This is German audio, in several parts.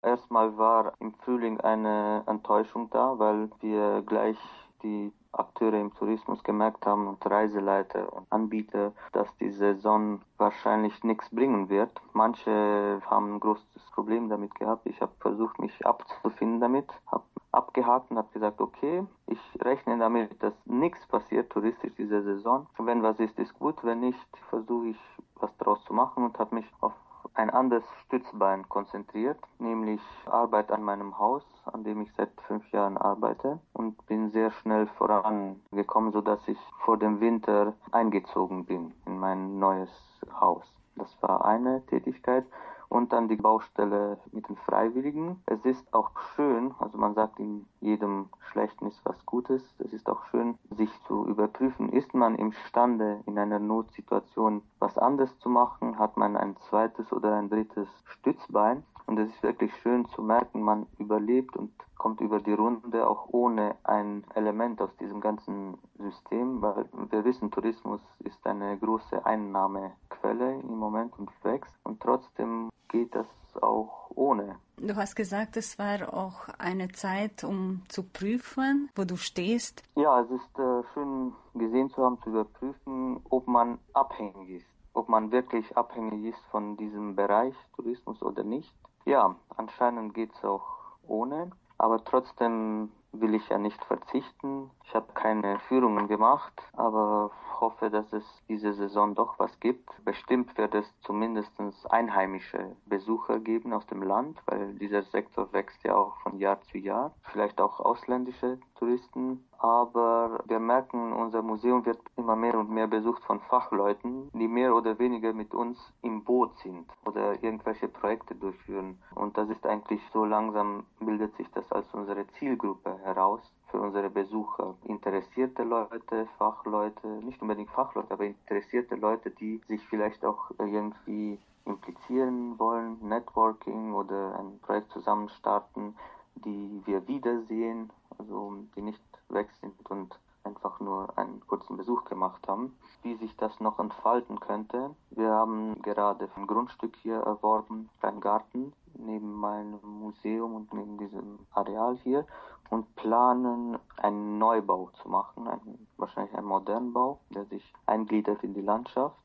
Erstmal war im Frühling eine Enttäuschung da, weil wir gleich die Akteure im Tourismus gemerkt haben und Reiseleiter und Anbieter, dass die Saison wahrscheinlich nichts bringen wird. Manche haben ein großes Problem damit gehabt. Ich habe versucht, mich abzufinden damit, habe abgehakt und habe gesagt, okay, ich rechne damit, dass nichts passiert touristisch diese Saison. Wenn was ist, ist gut. Wenn nicht, versuche ich was draus zu machen und habe mich auf ein anderes Stützbein konzentriert, nämlich Arbeit an meinem Haus, an dem ich seit 5 Jahren arbeite und bin sehr schnell vorangekommen, sodass ich vor dem Winter eingezogen bin in mein neues Haus. Das war eine Tätigkeit. Und dann die Baustelle mit den Freiwilligen. Es ist auch schön, also man sagt, in jedem Schlechten ist was Gutes. Es ist auch schön, sich zu überprüfen, ist man imstande, in einer Notsituation was anderes zu machen? Hat man ein zweites oder ein drittes Stützbein? Und es ist wirklich schön zu merken, man überlebt und kommt über die Runde auch ohne ein Element aus diesem ganzen System, weil wir wissen, Tourismus ist eine große Einnahmequelle im Moment und wächst. Und trotzdem geht das auch ohne. Du hast gesagt, es war auch eine Zeit, um zu prüfen, wo du stehst. Ja, es ist schön gesehen zu haben, zu überprüfen, ob man abhängig ist, ob man wirklich abhängig ist von diesem Bereich Tourismus oder nicht. Ja, anscheinend geht's auch ohne, aber trotzdem will ich ja nicht verzichten. Ich habe keine Führungen gemacht, aber hoffe, dass es diese Saison doch was gibt. Bestimmt wird es zumindest einheimische Besucher geben aus dem Land, weil dieser Sektor wächst ja auch von Jahr zu Jahr. Vielleicht auch ausländische Touristen. Aber wir merken, unser Museum wird immer mehr und mehr besucht von Fachleuten, die mehr oder weniger mit uns im Boot sind oder irgendwelche Projekte durchführen. Und das ist eigentlich so langsam, bildet sich das als unsere Zielgruppe heraus für unsere Besucher. Interessierte Leute, Fachleute, nicht unbedingt Fachleute, aber interessierte Leute, die sich vielleicht auch irgendwie implizieren wollen, Networking oder ein Projekt zusammen starten, die wir wiedersehen, also die nicht weg sind und einfach nur einen kurzen Besuch gemacht haben. Wie sich das noch entfalten könnte. Wir haben gerade ein Grundstück hier erworben, einen Garten neben meinem Museum und neben diesem Areal hier und planen einen Neubau zu machen, wahrscheinlich einen modernen Bau, der sich eingliedert in die Landschaft.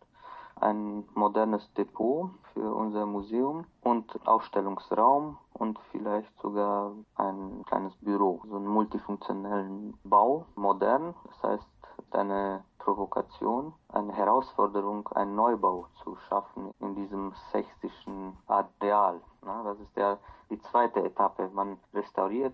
Ein modernes Depot für unser Museum und Ausstellungsraum und vielleicht sogar ein kleines Büro, so einen multifunktionellen Bau, modern, das heißt eine Provokation, eine Herausforderung, einen Neubau zu schaffen in diesem sächsischen Areal. Das ist die zweite Etappe. Man restauriert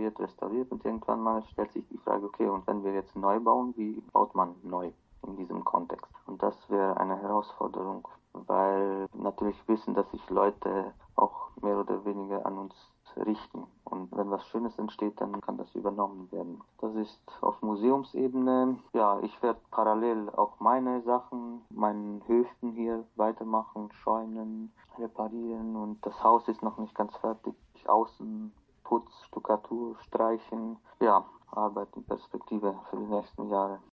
und irgendwann mal stellt sich die Frage, okay, und wenn wir jetzt neu bauen, wie baut man neu in diesem Kontext? Und das wäre eine Herausforderung, weil natürlich wissen, dass sich Leute auch mehr oder weniger an uns richten. Und wenn was Schönes entsteht, dann kann das übernommen werden. Das ist auf Museumsebene. Ja, ich werde parallel auch meine Sachen, meinen Höfen hier weitermachen, Scheunen, reparieren und das Haus ist noch nicht ganz fertig. Außen Putz, Stuckatur, Streichen. Ja, Arbeit und Perspektive für die nächsten Jahre.